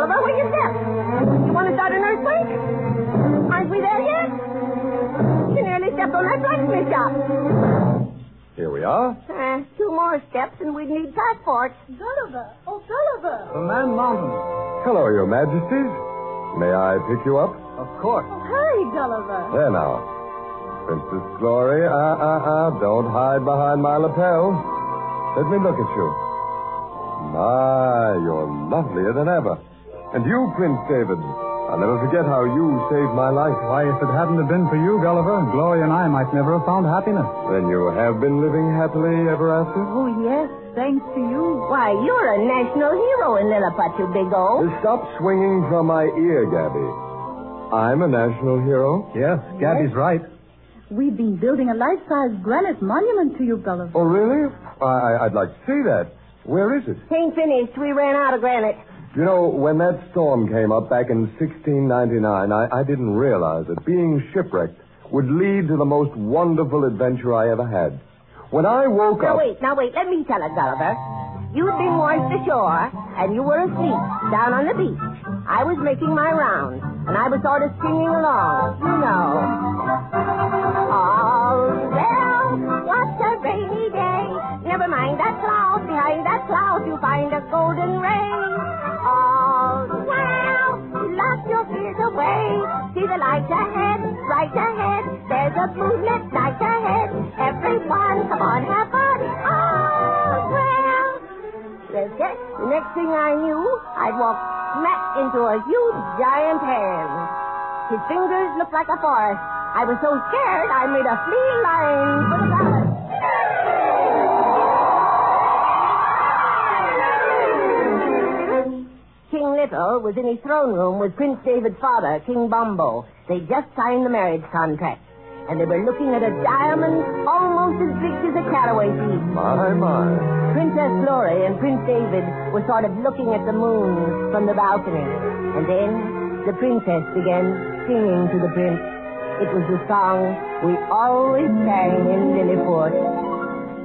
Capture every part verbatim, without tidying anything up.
Gulliver. Where you step? You want to start an earthquake? Aren't we there yet? You nearly stepped on that blacksmith shop. Here we are. Uh, two more steps and we'd need passports. Gulliver. Oh, Gulliver. The Man Mountain. Hello, Your Majesties. May I pick you up? Of course. Oh, hurry, Gulliver. There now. Princess Glory, ah, uh, ah, uh, ah, uh, don't hide behind my lapel. Let me look at you. My, you're lovelier than ever. And you, Prince David, I'll never forget how you saved my life. Why, if it hadn't have been for you, Gulliver, Glory and I might never have found happiness. Then you have been living happily ever after? Oh, yes, thanks to you. Why, you're a national hero in Lilliput, you big O. Stop swinging from my ear, Gabby. I'm a national hero? Yes, Gabby's right. We've been building a life-size granite monument to you, Gulliver. Oh, really? I, I'd like to see that. Where is it? Ain't finished. We ran out of granite. You know, when that storm came up back in sixteen ninety-nine, I, I didn't realize that being shipwrecked would lead to the most wonderful adventure I ever had. When I woke now, up... Now, wait, now, wait. Let me tell it, Gulliver. You'd been washed ashore, and you were asleep down on the beach. I was making my rounds, and I was sort of singing along, you know. Oh, well, what a rainy day. Never mind that cloud. Behind that cloud, you find a golden ray. Oh, well, lock your fears away. See the light ahead, right ahead. There's a moonlit night ahead. Everyone, come on, have fun. Oh, well. That's it. The next thing I knew, I'd walked smack into a huge giant hand. His fingers looked like a forest. I was so scared, I made a fleeing line for the palace. King Little was in his throne room with Prince David's father, King Bombo. They just signed the marriage contract, and they were looking at a diamond almost as big as a caraway seed. My, my. Princess Glory and Prince David were sort of looking at the moon from the balcony. And then the princess began singing to the prince. It was the song we always sang in Lilliput.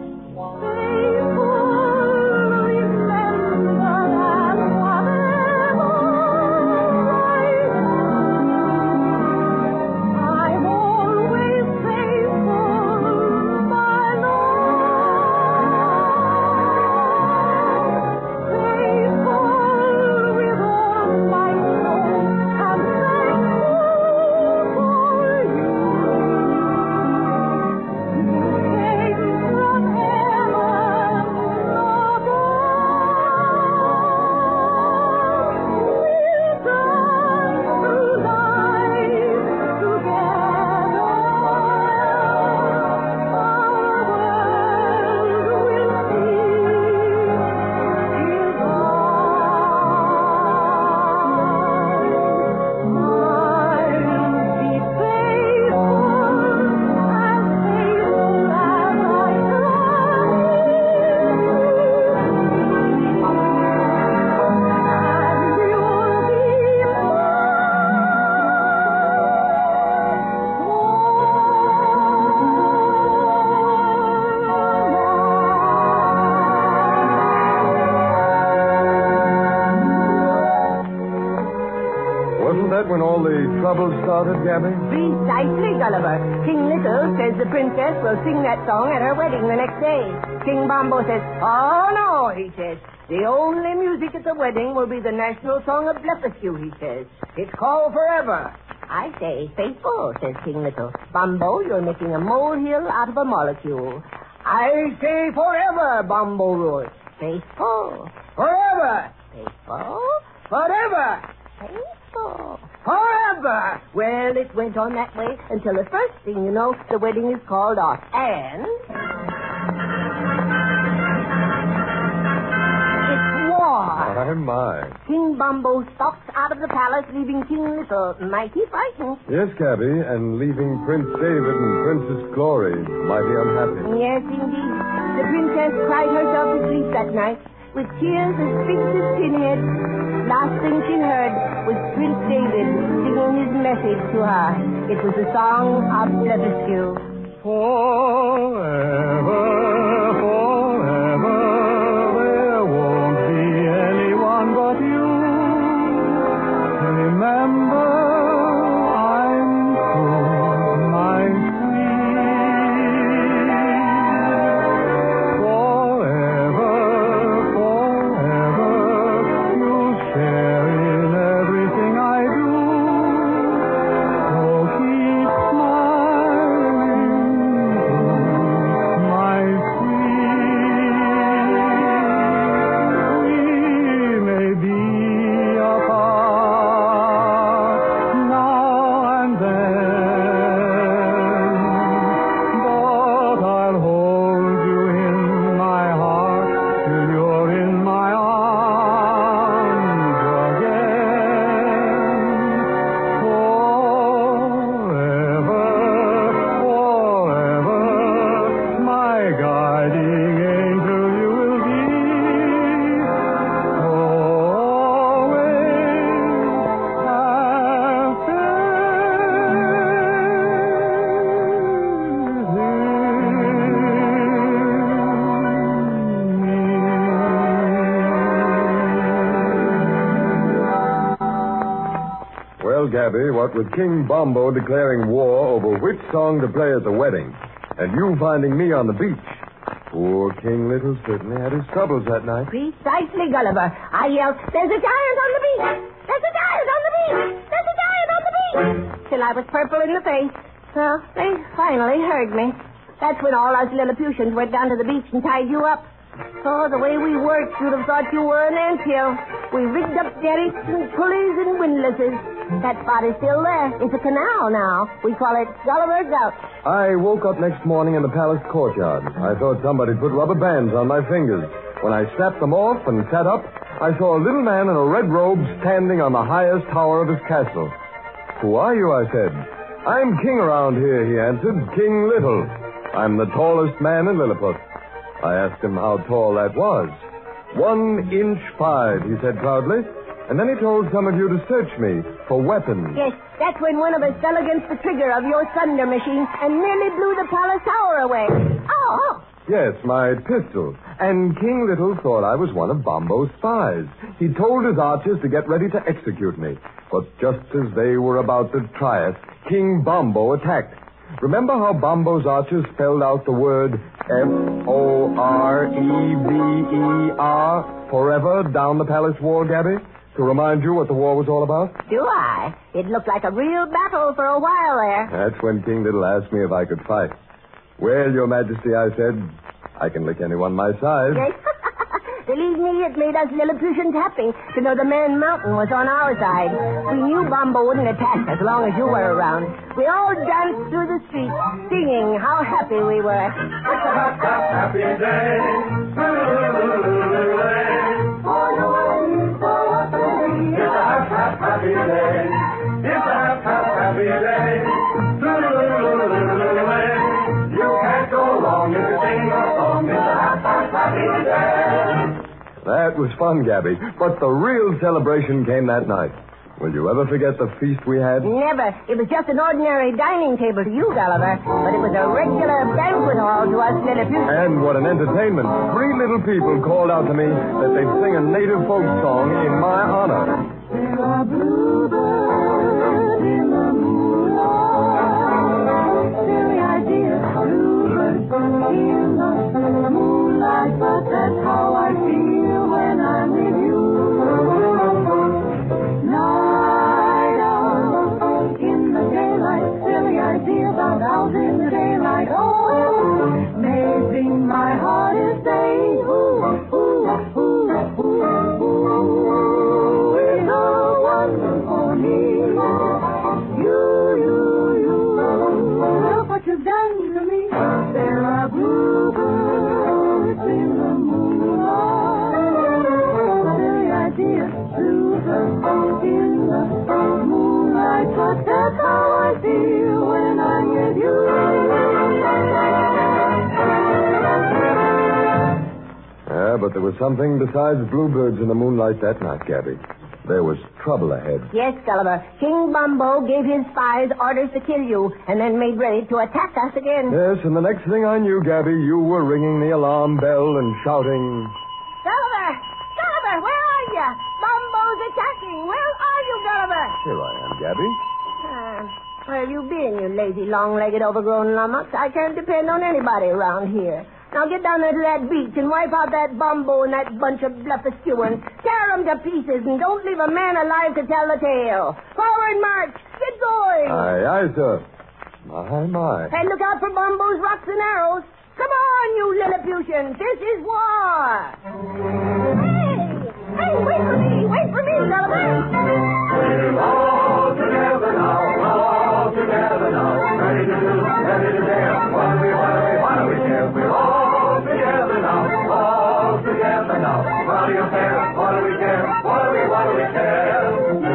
When all the trouble started, Gabby? Precisely, Gulliver. King Little says the princess will sing that song at her wedding the next day. King Bombo says, oh, no, he says. The only music at the wedding will be the national song of Blefuscu, he says. It's called Forever. I say, faithful, says King Little. Bombo, you're making a molehill out of a molecule. I say forever, Bombo roars. Faithful. Forever. Faithful. Forever. Faithful. Forever! Well, it went on that way until the first thing you know, the wedding is called off. And it's war. My, my. King Bombo stalks out of the palace, leaving King Little mighty frightened. Yes, Gabby, and leaving Prince David and Princess Glory mighty unhappy. Yes, indeed. The princess cried herself to sleep that night with tears as big as pinheads. Last thing she heard was Prince David singing his message to her. It was the song of Blefuscu. Forever, forever, there won't be anyone but you. Well, Gabby, what with King Bombo declaring war over which song to play at the wedding, and you finding me on the beach, poor King Little certainly had his troubles that night. Precisely, Gulliver. I yelled, "There's a giant on the beach! There's a giant on the beach! There's a giant on the beach!" Till I was purple in the face. Well, they finally heard me. That's when all us Lilliputians went down to the beach and tied you up. Oh, the way we worked, you'd have thought you were an anthill. We rigged up derricks and pulleys and windlasses. That spot is still there. It's a canal now. We call it Gulliver's Gulch. I woke up next morning in the palace courtyard. I thought somebody put rubber bands on my fingers. When I snapped them off and sat up, I saw a little man in a red robe standing on the highest tower of his castle. "Who are you?" I said. "I'm king around here," he answered. "King Little. I'm the tallest man in Lilliput." I asked him how tall that was. One inch five, he said proudly. And then he told some of you to search me for weapons. Yes, that's when one of us fell against the trigger of your thunder machine and nearly blew the palace tower away. Oh! Yes, my pistol. And King Little thought I was one of Bombo's spies. He told his archers to get ready to execute me. But just as they were about to try it, King Bombo attacked. Remember how Bombo's archers spelled out the word F O R E V E R forever down the palace wall, Gabby? To remind you what the war was all about? Do I? It looked like a real battle for a while there. That's when King Little asked me if I could fight. "Well, Your Majesty," I said, "I can lick anyone my size." Yes. Believe me, it made us Lilliputians happy to know the Man Mountain was on our side. We knew Bombo wouldn't attack as long as you were around. We all danced through the streets, singing how happy we were. It's a hap, hap, happy day. It's a hap, hap, happy day. It's a hap, hap, happy day. You can't go wrong if you sing a song. It's a hap, hap, happy day. That was fun, Gabby. But the real celebration came that night. Will you ever forget the feast we had? Never. It was just an ordinary dining table to you, Gulliver. But it was a regular banquet hall to us Lilliputians. And what an entertainment. Three little people called out to me that they'd sing a native folk song in my honor. There are bluebirds in the moonlight. Silly idea, bluebirds in the moonlight. But that's how I feel when I'm with you. Night out in the daylight. Silly idea about out in the daylight. Oh, amazing, my heart is saying, ooh, ooh, ooh, ooh, ooh, is the one for me. You, you, you, look what you've done to me. There are bluebirds in the moonlight. Silly idea, bluebirds in the moonlight. But that's how I feel when I'm with you. Yeah, but there was something besides bluebirds in the moonlight that night, Gabby. There was trouble ahead. Yes, Gulliver. King Bombo gave his spies orders to kill you and then made ready to attack us again. Yes, and the next thing I knew, Gabby, you were ringing the alarm bell and shouting... Gulliver! Gulliver, where are you? Bombo's attacking. Where are you, Gulliver? Here I am, Gabby. Uh, where have you been, you lazy, long-legged, overgrown lummox? I can't depend on anybody around here. Now get down there to that beach and wipe out that Bombo and that bunch of blufferskewerns. Tear them to pieces and don't leave a man alive to tell the tale. Forward march! Get going! Aye, aye, sir. My, my. And look out for Bombo's rocks and arrows. Come on, you Lilliputians. This is war. Hey! Hey, wait for me! Wait for me, Gulliver! We're all together now, all together now. Ready to do, ready to dance. What do we, what do we, what do we care? We're all together now, all together now. What do you care? What do we care? What do we, what do we care?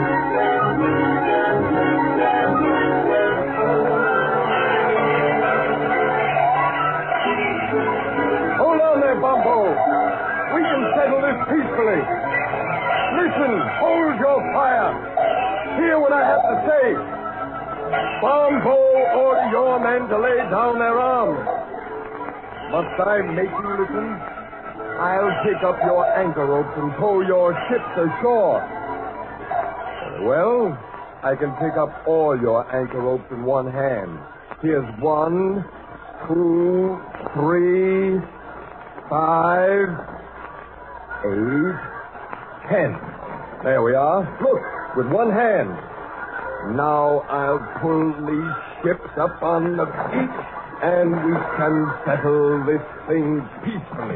Hold on there, Bombo. We can settle this peacefully. Listen, hold your fire. Hear what I have to say. Bombo, order your men to lay down their arms. Must I make you listen? I'll pick up your anchor ropes and tow your ships ashore. Very well, I can pick up all your anchor ropes in one hand. Here's one, two, three, five, eight, ten. There we are. Look, with one hand. Now I'll pull these ships up on the beach, and we can settle this thing peacefully.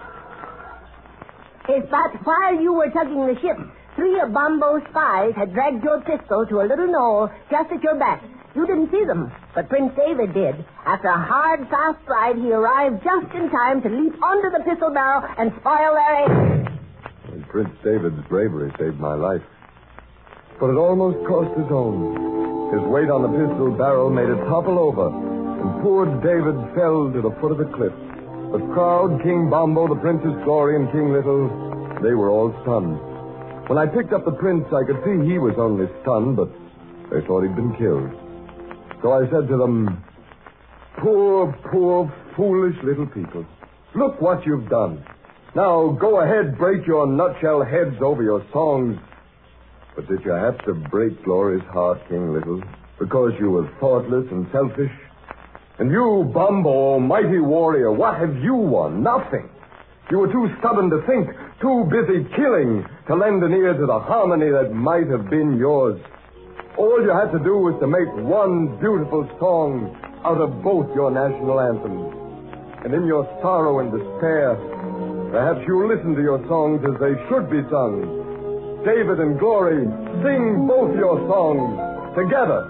Yes, but while you were tugging the ship, three of Bombo's spies had dragged your pistol to a little knoll just at your back. You didn't see them, but Prince David did. After a hard, fast ride, he arrived just in time to leap onto the pistol barrel and spoil their aim. And Prince David's bravery saved my life. But it almost cost his own. His weight on the pistol barrel made it topple over, and poor David fell to the foot of the cliff. The crowd, King Bombo, the Princess Glory, and King Little, they were all stunned. When I picked up the prince, I could see he was only stunned, but they thought he'd been killed. So I said to them, poor, poor, foolish little people. Look what you've done. Now go ahead, break your nutshell heads over your songs. But did you have to break Glory's heart, King Little, because you were thoughtless and selfish? And you, Bombo, mighty warrior, what have you won? Nothing. You were too stubborn to think, too busy killing to lend an ear to the harmony that might have been yours. All you had to do was to make one beautiful song out of both your national anthems. And in your sorrow and despair, perhaps you listened to your songs as they should be sung. David and Glory, sing both your songs together.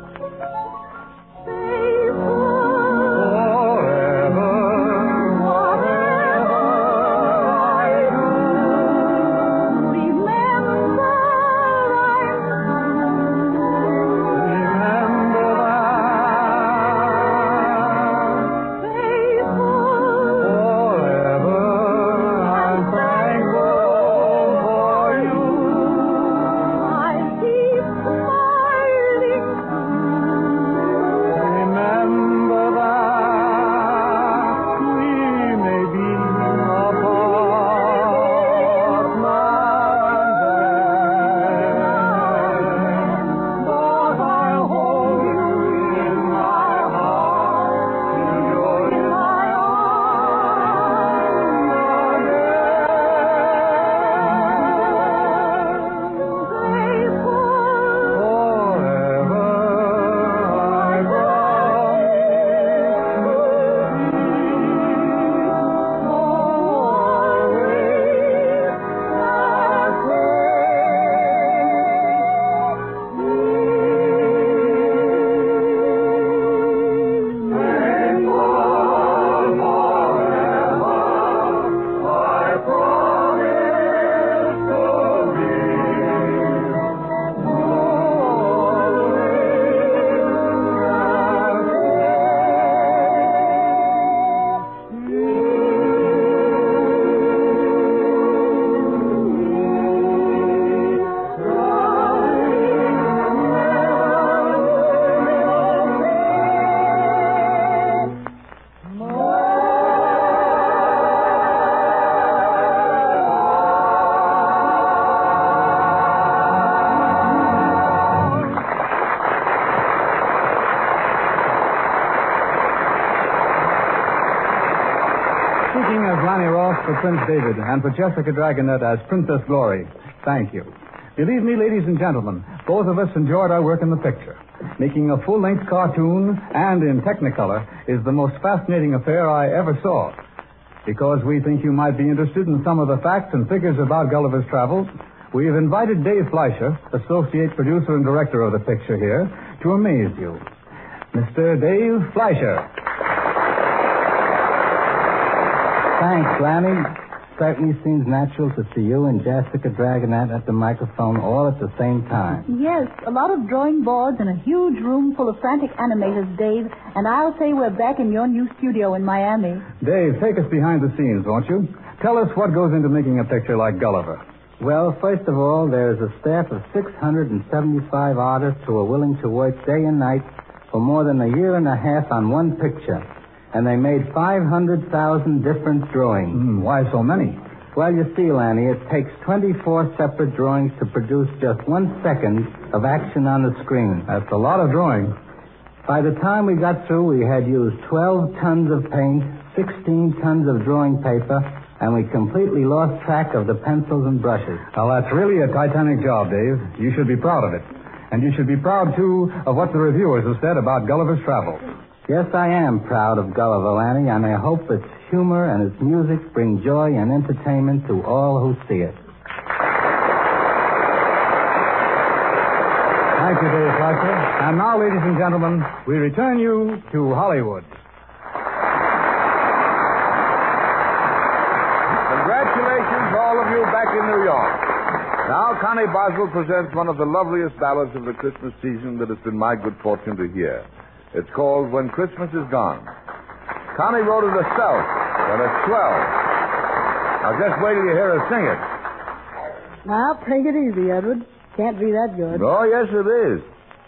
For Prince David and for Jessica Dragonet as Princess Glory. Thank you. Believe me, ladies and gentlemen, both of us enjoyed our work in the picture. Making a full-length cartoon and in Technicolor is the most fascinating affair I ever saw. Because we think you might be interested in some of the facts and figures about Gulliver's Travels, we have invited Dave Fleischer, associate producer and director of the picture here, to amaze you. Mister Dave Fleischer. Thanks, Lanny. Certainly seems natural to see you and Jessica Dragonet at the microphone all at the same time. Yes, a lot of drawing boards and a huge room full of frantic animators, Dave. And I'll say we're back in your new studio in Miami. Dave, take us behind the scenes, won't you? Tell us what goes into making a picture like Gulliver. Well, first of all, there's a staff of six hundred seventy-five artists who are willing to work day and night for more than a year and a half on one picture. And they made five hundred thousand different drawings. Mm, why so many? Well, you see, Lanny, it takes twenty-four separate drawings to produce just one second of action on the screen. That's a lot of drawing. By the time we got through, we had used twelve tons of paint, sixteen tons of drawing paper, and we completely lost track of the pencils and brushes. Well, that's really a titanic job, Dave. You should be proud of it. And you should be proud, too, of what the reviewers have said about Gulliver's Travels. Yes, I am proud of Gulliver, Lanny, and I hope its humor and its music bring joy and entertainment to all who see it. Thank you, Dave Fletcher. And now, ladies and gentlemen, we return you to Hollywood. Congratulations, all of you, back in New York. Now, Connie Boswell presents one of the loveliest ballads of the Christmas season that it's been my good fortune to hear. It's called When Christmas Is Gone. Connie wrote it herself, and it's swell. Now, just wait till you hear her sing it. Now, take it easy, Edward. Can't be that good. Oh, yes, it is.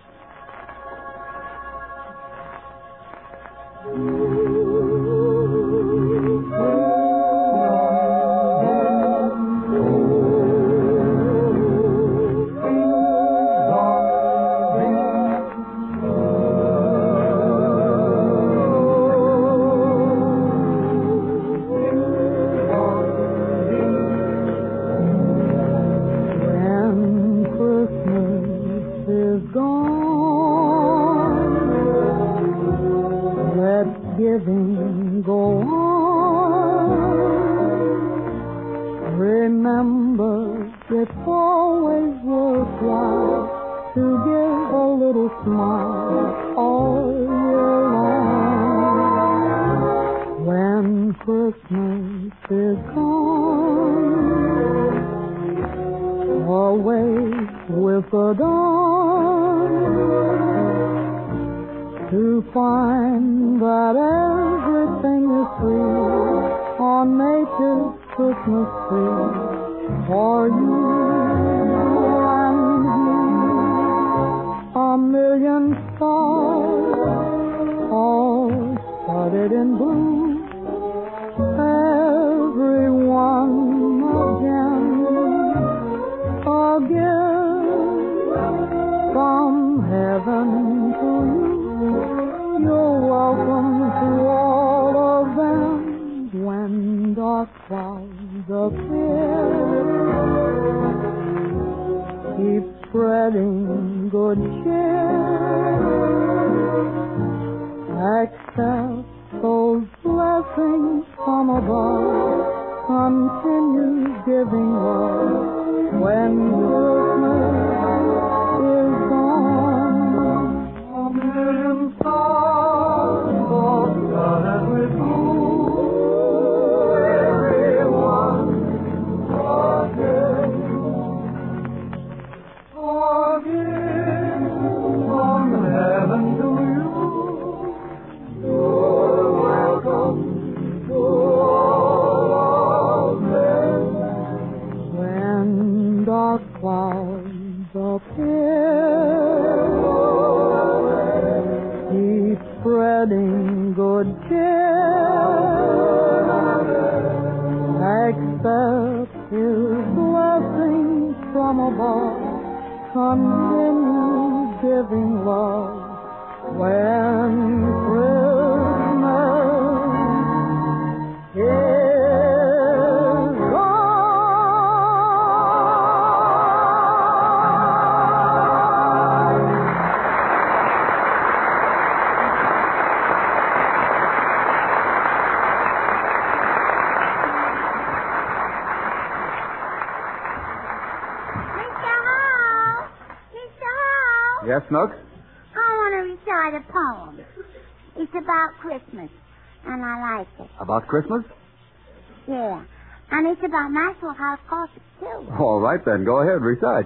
Giving go on. Remember, it's always worthwhile to give a little smile all year long. When Christmas is gone, away with the dawn, to find that everything is free on nature's Christmas tree for you and me. A million stars all studded in blue, everyone a gem, a gift from heaven to you. You're welcome to all of them when dark clouds appear. Keep spreading good cheer. Accept those blessings from above. Continue giving love when Christmas is gone. A million stars all studded with blue. Everyone forgive, forgive from heaven to you. You're welcome to all of them when dark clouds appear. Keep spreading good cheer. Accept His blessings from above. Continue giving love when Christmas is gone. Yes, Nook? I want to recite a poem. It's about Christmas, and I like it. About Christmas? Yeah. And it's about Maxwell House coffee, too. All right, then. Go ahead. Recite.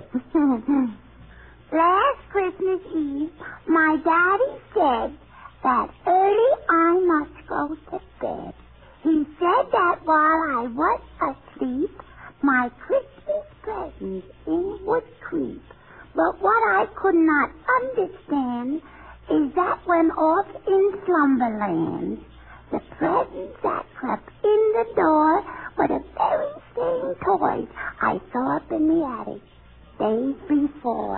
Last Christmas Eve, my daddy said that early I must go to bed. He said that while I was asleep, my Christmas presents in would creep. But what I could not understand is that when off in slumberland, the presents that crept in the door were the very same toys I saw up in the attic days before.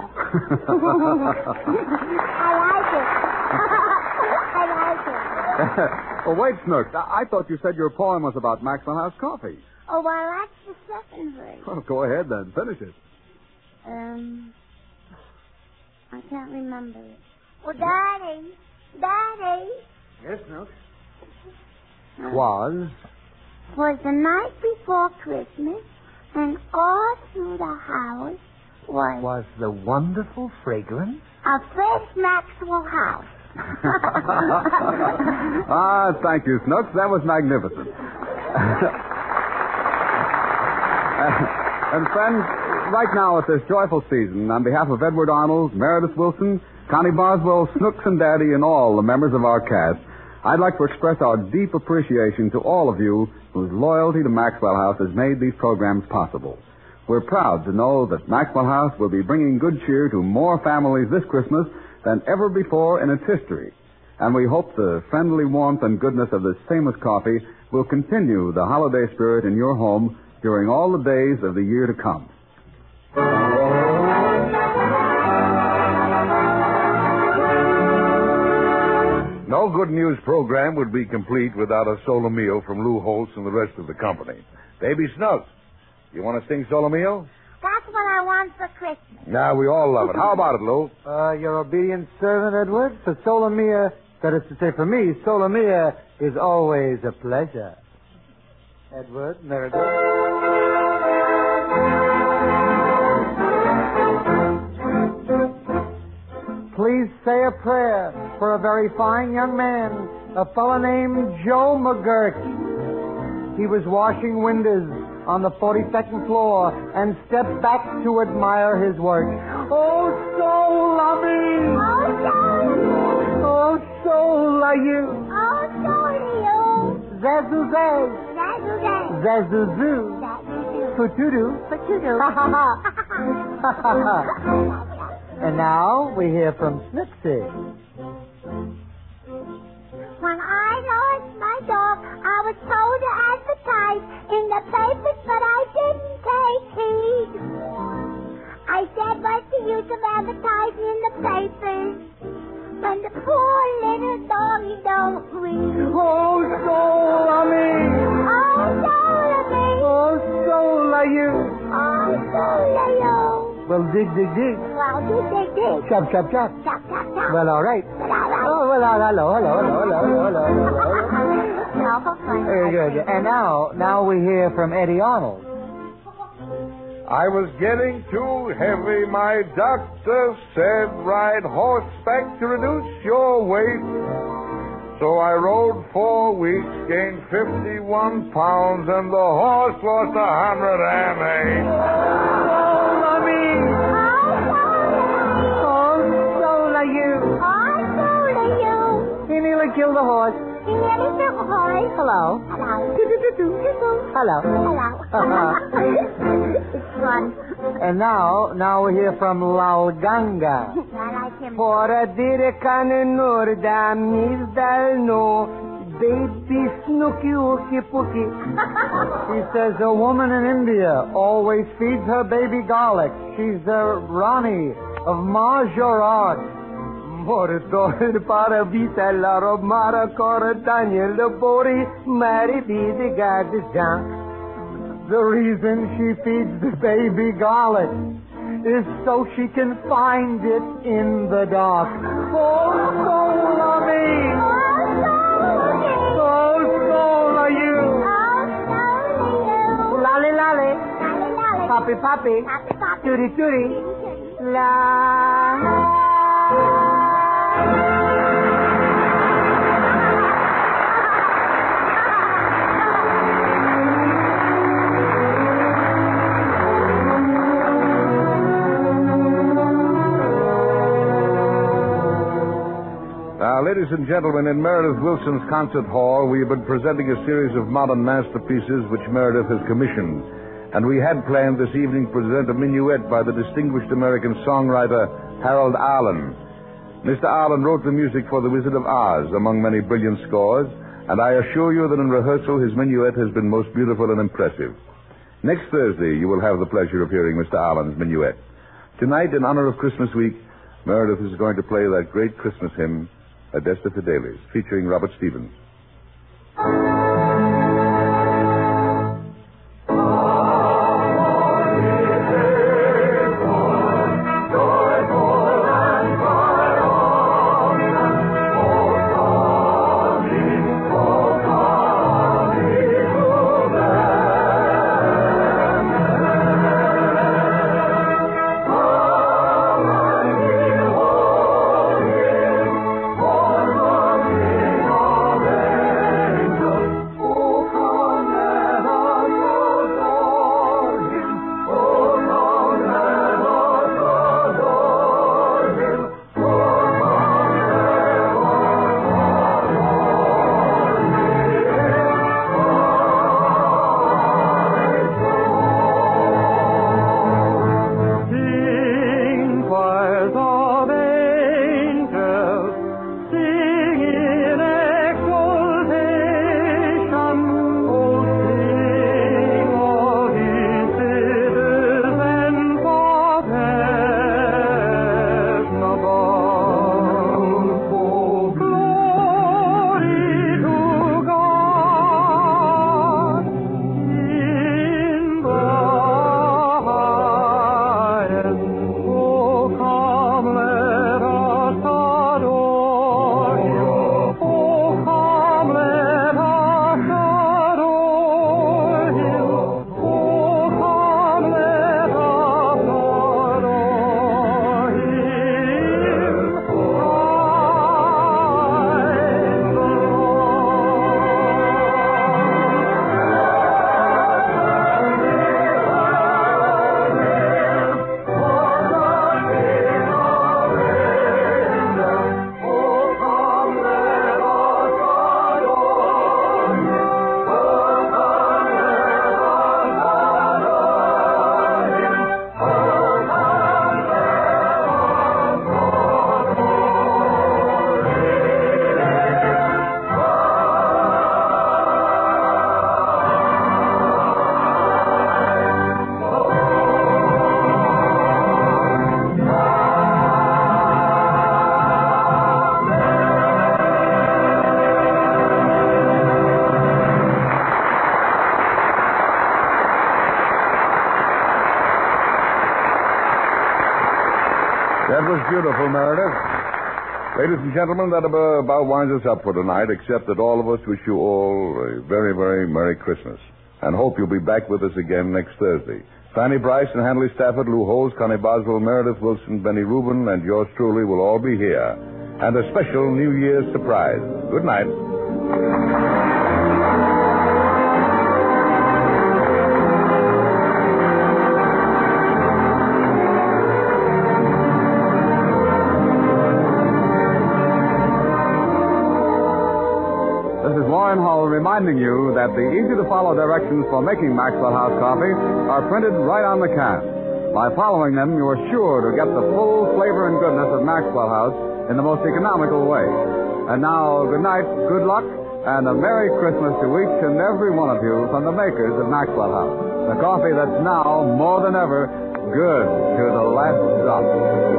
I like it. I like it. Oh, wait, Snooks. I-, I thought you said your poem was about Maxwell House coffee. Oh, well, that's the second verse. Well, go ahead then. Finish it. Um, I can't remember it. Well, Daddy, Daddy. Yes, Snooks? Uh, Was? Was the night before Christmas, and all through the house was... Was the wonderful fragrance? A fresh Maxwell house. Ah, thank you, Snooks. That was magnificent. And friends, right now at this joyful season, on behalf of Edward Arnold, Meredith Wilson, Connie Boswell, Snooks and Daddy, and all the members of our cast, I'd like to express our deep appreciation to all of you whose loyalty to Maxwell House has made these programs possible. We're proud to know that Maxwell House will be bringing good cheer to more families this Christmas than ever before in its history. And we hope the friendly warmth and goodness of this famous coffee will continue the holiday spirit in your home during all the days of the year to come. No Good News program would be complete without a solo meal from Lou Holtz and the rest of the company. Baby Snooks, you want to sing Solo Meal? That's what I want for Christmas. Nah, we all love it. How about it, Lou? Uh, your obedient servant, Edward. For Solomia, that is to say for me, Solomia is always a pleasure. Edward, Meredith. Please say a prayer for a very fine young man, a fellow named Joe McGurk. He was washing windows on the forty-second floor and stepped back to admire his work. Oh, so la me! Oh, Joe! Oh, so la you! Oh, Joe! Zazuzay! Zazuze! Zazuzu! Zazuze! Futudu! Futudu! Ha ha ha! And now we hear from Snipsy. When I lost my dog, I was told to advertise in the papers, but I didn't take heed. I said, what's the use of advertising in the papers when the poor little doggy don't read? Oh, soul of me! Oh, soul of me! Oh, soul of you! Oh, soul of you! Well, dig, dig, dig. Well, dig, dig, dig. Chop, chop, chop. Chop, chop, chop. Well, all right. Well, all right. Oh, well, hello, hello, hello, hello, hello, hello, hello. No, for fun. Very good. And now, now we hear from Eddie Arnold. I was getting too heavy. My doctor said ride horseback to reduce your weight. So I rode four weeks, gained fifty-one pounds, and the horse lost a hundred and eight. Oh, mommy! Oh, soul of you! Oh, soul of you! He nearly killed the horse. He nearly took a horse. Hello. Hello. Hello. Hello. It's fun. And now, now we hear from Lal Ganga. I like him. For a dire kanunur da mizdal no, baby snooky ookie pookie. He says a woman in India always feeds her baby garlic. She's the Rani of Majorat. Mortor para vita la romara cora Daniel the bori mari di gadjan. The reason she feeds the baby garlic is so she can find it in the dark. Oh, soul of me! Oh, soul of you! Lolly, lolly! Poppy, poppy! Tooty, tooty! La! Now, ladies and gentlemen, in Meredith Wilson's concert hall, we have been presenting a series of modern masterpieces which Meredith has commissioned. And we had planned this evening to present a minuet by the distinguished American songwriter Harold Arlen. Mister Arlen wrote the music for The Wizard of Oz, among many brilliant scores, and I assure you that in rehearsal his minuet has been most beautiful and impressive. Next Thursday, you will have the pleasure of hearing Mister Allen's Minuet. Tonight, in honor of Christmas week, Meredith is going to play that great Christmas hymn, Adeste Fideles, featuring Robert Stevens. That was beautiful, Meredith. Ladies and gentlemen, that about winds us up for tonight, except that all of us wish you all a very, very Merry Christmas and hope you'll be back with us again next Thursday. Fanny Bryce and Handley Stafford, Lou Holmes, Connie Boswell, Meredith Wilson, Benny Rubin, and yours truly will all be here. And a special New Year's surprise. Good night. Reminding you that the easy-to-follow directions for making Maxwell House coffee are printed right on the can. By following them, you are sure to get the full flavor and goodness of Maxwell House in the most economical way. And now, good night, good luck, and a Merry Christmas to each and every one of you from the makers of Maxwell House, the coffee that's now, more than ever, good to the last drop.